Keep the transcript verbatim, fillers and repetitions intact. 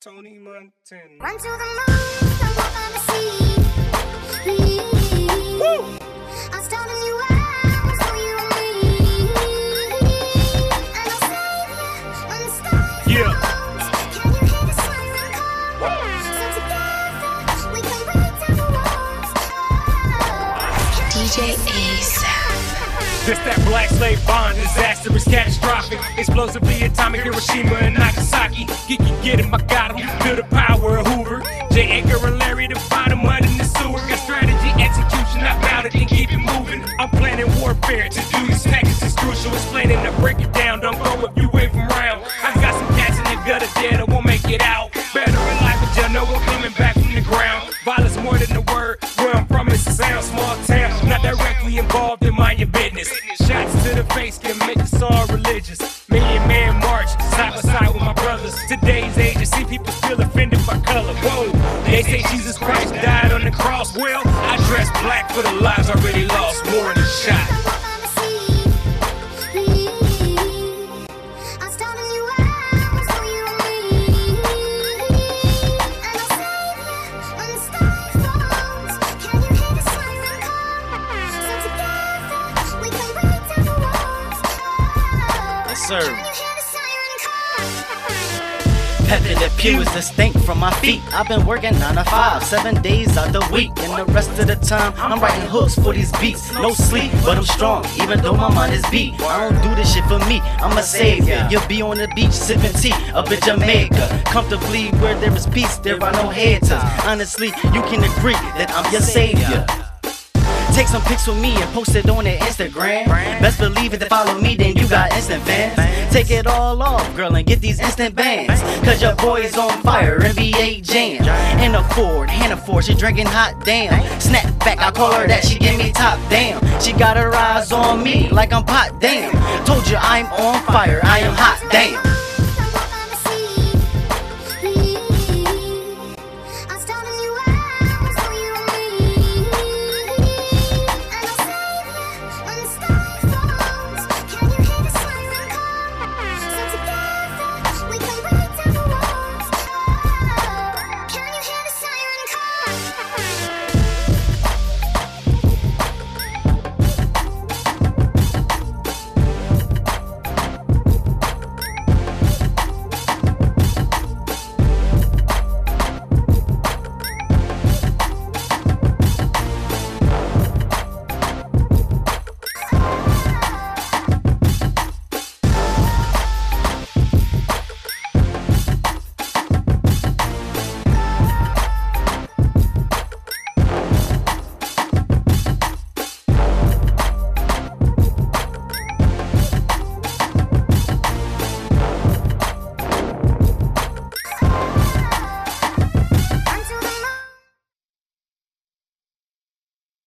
Tony Montana. Run to the moon, come up on the sea. Woo! I'm starting you out, so you and me. And I'll save you when the sky Yeah. falls. Can you hear the siren call? So together we can break down the walls. D J A$AP. This that black slave bond, disaster is catastrophic. Explosively atomic, Hiroshima and Nagasaki. Geek you get him, I got him. Feel the power of Hoover. J. Edgar and Larry to find him mud in the sewer. Got strategy, execution, I bout it and keep it moving. I'm planning warfare, to do these tactics is crucial. Explaining to break it down, don't go if you wait from round. I got some cats in the gutter dead, I won't make it out. Better in life, but y'all know I'm coming back from the ground. Violence more than the word, where I'm from it's a sound, small town. Not directly involved in mind your business. Shots to the face can make us all religious. Me and man march side by side with my brothers. Today's age, you see people still offended by color. Whoa, they say Jesus Christ died on the cross. Well, I dress black for the lives already lost. More than shot. Sir. Pep in the pew is distinct from my feet. I've been working nine to five, seven days out the week. And the rest of the time, I'm writing hooks for these beats. No sleep, but I'm strong, even though my mind is beat. I don't do this shit for me, I'm a savior. You'll be on the beach sipping tea up in Jamaica. Comfortably where there is peace, there are no haters. Honestly, you can agree that I'm your savior. Take some pics with me and post it on their Instagram. Best believe it, to follow me, then you got instant fans. Take it all off, girl, and get these instant bands. Cause your boy's on fire, N B A Jam. In a Ford, Hannah Ford, she drinking hot damn. Snap back, I call her that, she give me top damn. She got her eyes on me like I'm pot damn. Told you I'm on fire, I am hot damn.